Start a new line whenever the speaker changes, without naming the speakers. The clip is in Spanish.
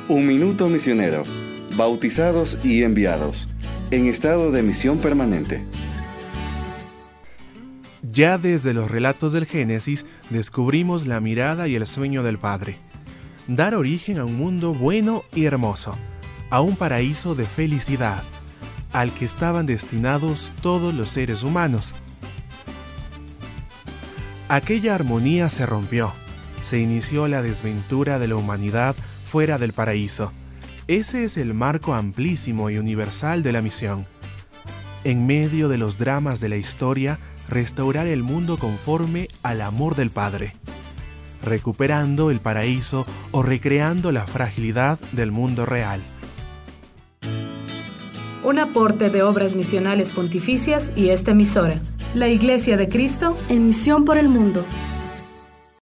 Un minuto misionero, bautizados y enviados, en estado de misión permanente.
Ya desde los relatos del Génesis descubrimos la mirada y el sueño del Padre. Dar origen a un mundo bueno y hermoso, a un paraíso de felicidad, al que estaban destinados todos los seres humanos. Aquella armonía se rompió. Se inició la desventura de la humanidad fuera del paraíso. Ese es el marco amplísimo y universal de la misión. En medio de los dramas de la historia, restaurar el mundo conforme al amor del Padre, recuperando el paraíso o recreando la fragilidad del mundo real.
Un aporte de Obras Misionales Pontificias y esta emisora, la Iglesia de Cristo,
en misión por el mundo.